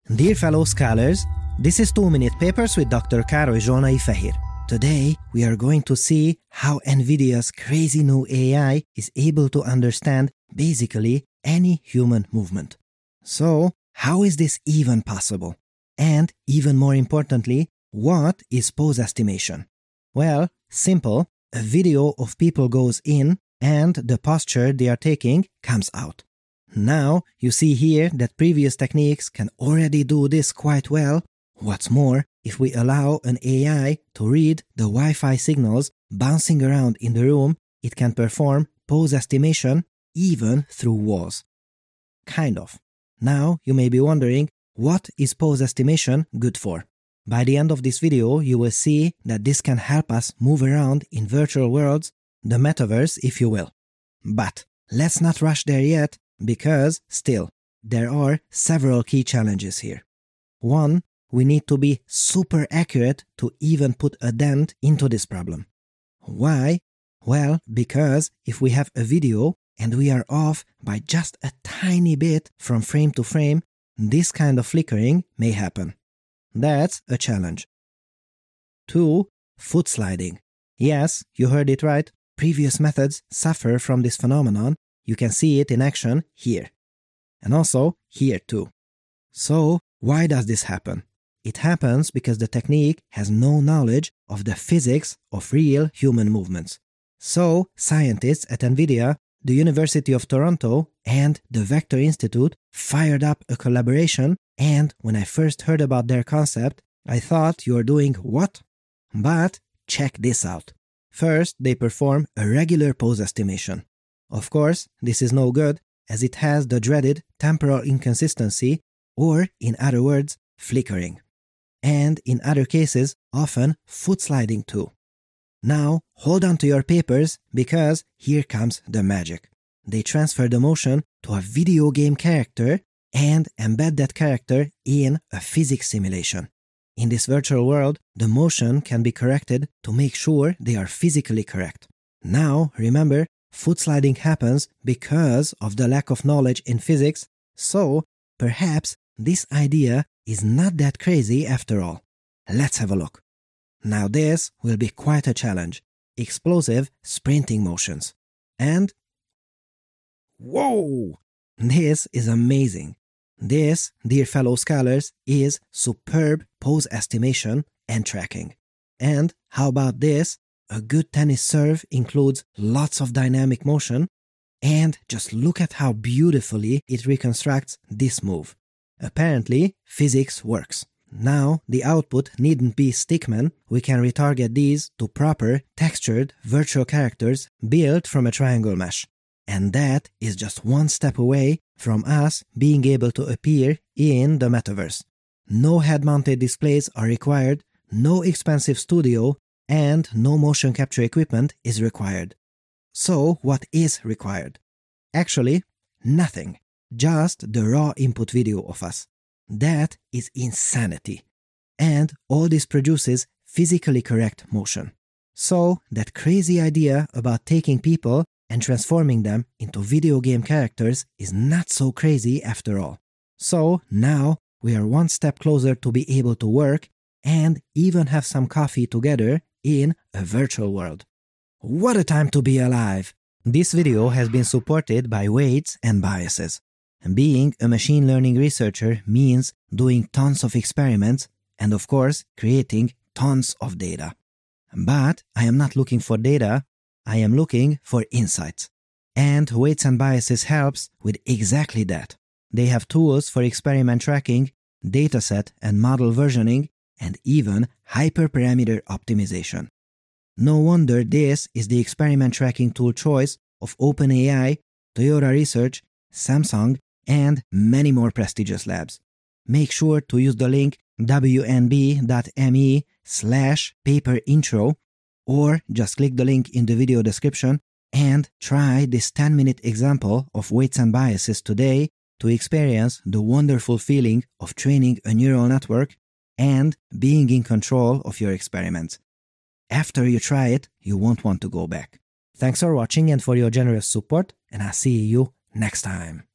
Dear fellow scholars, this is 2-Minute Papers with Dr. Károly Zsolnai Fehér. Today, we are going to see how NVIDIA's crazy new AI is able to understand basically any human movement. So, how is this even possible? And even more importantly, what is pose estimation? Well, simple. A video of people goes in and the posture they are taking comes out. Now, you see here that previous techniques can already do this quite well. What's more, if we allow an AI to read the Wi-Fi signals bouncing around in the room, it can perform pose estimation even through walls. Kind of. Now, you may be wondering, what is pose estimation good for? By the end of this video, you will see that this can help us move around in virtual worlds, the metaverse if you will. But let's not rush there yet, because still, there are several key challenges here. One, we need to be super accurate to even put a dent into this problem. Why? Well, because if we have a video and we are off by just a tiny bit from frame to frame, this kind of flickering may happen. That's a challenge. 2. Foot sliding. Yes, you heard it right. Previous methods suffer from this phenomenon. You can see it in action here. And also here too. So, why does this happen? It happens because the technique has no knowledge of the physics of real human movements. So, scientists at NVIDIA, the University of Toronto, and the Vector Institute fired up a collaboration, and when I first heard about their concept, I thought you're doing what? But check this out. First, they perform a regular pose estimation. Of course, this is no good, as it has the dreaded temporal inconsistency, or in other words, flickering. And in other cases, often foot sliding too. Now, hold on to your papers, because here comes the magic. They transfer the motion to a video game character and embed that character in a physics simulation. In this virtual world, the motion can be corrected to make sure they are physically correct. Now, remember, foot sliding happens because of the lack of knowledge in physics, so perhaps this idea is not that crazy after all. Let's have a look. Now this will be quite a challenge. Explosive sprinting motions. And whoa! This is amazing. This, dear fellow scholars, is superb pose estimation and tracking. And how about this? A good tennis serve includes lots of dynamic motion, and just look at how beautifully it reconstructs this move. Apparently, physics works. Now, the output needn't be stickman, we can retarget these to proper, textured, virtual characters built from a triangle mesh. And that is just one step away from us being able to appear in the metaverse. No head-mounted displays are required, no expensive studio, and no motion capture equipment is required. So, what is required? Actually, nothing. Just the raw input video of us. That is insanity. And all this produces physically correct motion. So, that crazy idea about taking people and transforming them into video game characters is not so crazy after all. So, now we are one step closer to be able to work and even have some coffee together in a virtual world. What a time to be alive! This video has been supported by Weights and Biases. Being a machine learning researcher means doing tons of experiments and, of course, creating tons of data. But I am not looking for data, I am looking for insights. And Weights and Biases helps with exactly that. They have tools for experiment tracking, dataset and model versioning, and even hyperparameter optimization. No wonder this is the experiment tracking tool choice of OpenAI, Toyota Research, Samsung, and many more prestigious labs. Make sure to use the link wnb.me/paperintro or just click the link in the video description and try this 10-minute example of Weights and Biases today to experience the wonderful feeling of training a neural network and being in control of your experiments. After you try it, you won't want to go back. Thanks for watching and for your generous support, and I'll see you next time.